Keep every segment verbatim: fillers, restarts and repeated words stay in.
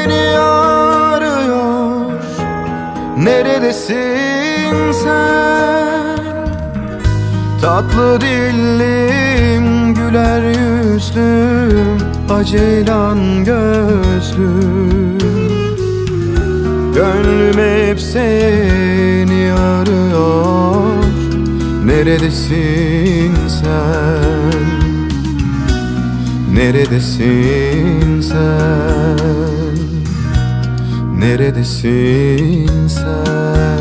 seni arıyor. Neredesin sen? Tatlı dillim, güler yüzlüm, aceylan gözlüm. Gönlüm hep seni arıyor. Neredesin sen? Neredesin sen? Neredesin sen?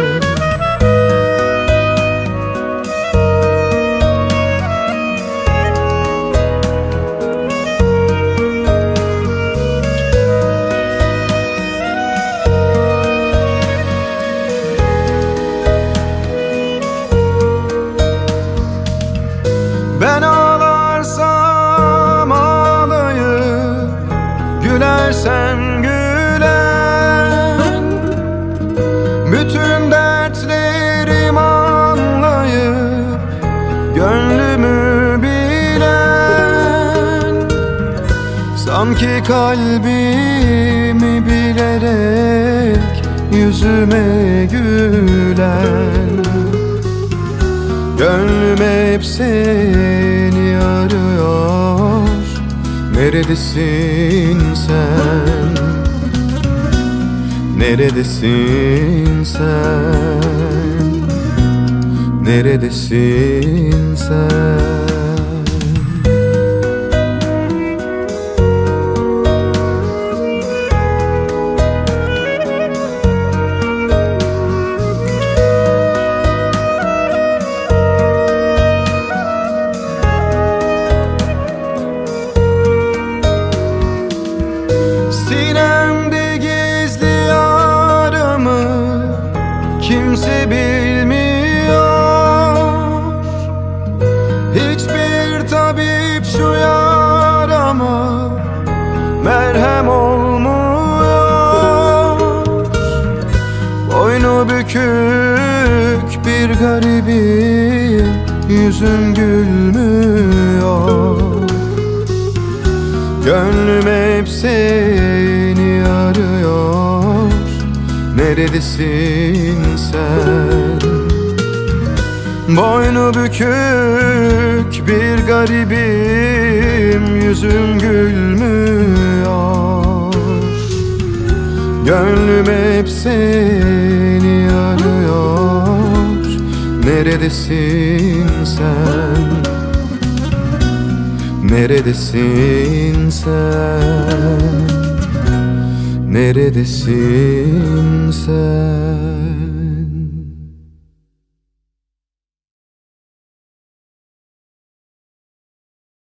Ben ağlarsam ağlayıp, gülersen gülen, bütün dertlerim anlayıp, gönlümü bilen, sanki kalbimi bilerek yüzüme gülen. Gönlüm hep seni arıyor. Neredesin sen? Neredesin sen? Neredesin sen? Sinemde gizli yaramı kimse bilmiyor. Hiçbir tabip şu yarama merhem olmuyor. Boynu bükük bir garibim, yüzüm gülmüyor. Gönlüm hep seni arıyor. Neredesin sen? Boynu bükük bir garibim, yüzüm gülmüyor. Gönlüm hep seni arıyor. Neredesin sen? Neredesin sen? Neredesin sen?